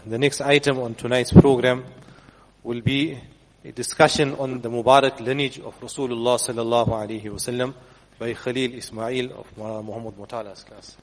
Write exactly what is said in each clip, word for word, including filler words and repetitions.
The next item on tonight's program will be a discussion on the Mubarak lineage of Rasulullah sallallahu alaihi wasallam by Khalil Ismail of Muhammad Mutala's class.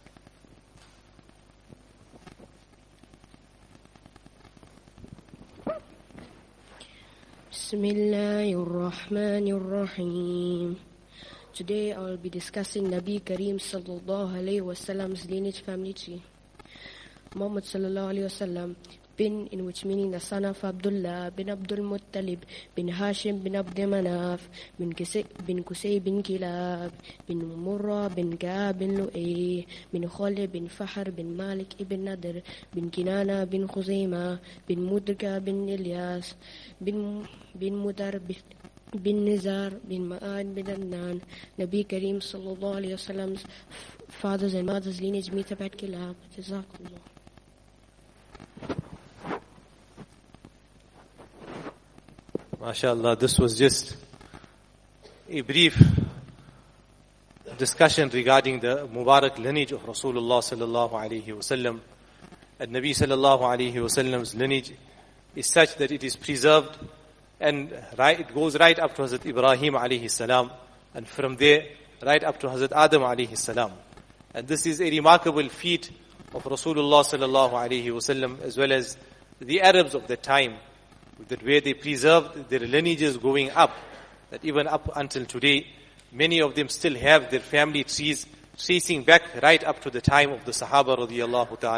Bismillahirrahmanirrahim. Today I will be discussing Nabi Kareem sallallahu alayhi wasallam's lineage family tree. Muhammad sallallahu alayhi wasallam, bin, in which meaning the son of Abdullah bin Abdul Muttalib bin Hashim bin Abd Manaf bin Qusay bin Qusay bin Kilab bin Murrah bin Ka'ab bin Lu'ay bin Khalid bin Fahr bin Malik ibn Nadr bin Kinana bin Khuzaymah bin Mudrika bin Ilyas bin bin Mudar bin Nizar bin Ma'ad bin Adnan. Nabi Kareem sallallahu alayhi wasallam's fathers and mothers lineage meet up at Kilab. Jazakallah. MashaAllah, this was just a brief discussion regarding the Mubarak lineage of Rasulullah sallallahu alaihi wasallam. And Nabi sallallahu alaihi wasallam's lineage is such that it is preserved and right, it goes right up to Hazrat Ibrahim alayhi salam, and from there right up to Hazrat Adam alayhi salam. And this is a remarkable feat of Rasulullah sallallahu alaihi wasallam, as well as the Arabs of the time, that where they preserved their lineages going up, that even up until today, many of them still have their family trees tracing back right up to the time of the Sahaba radiyallahu ta'ala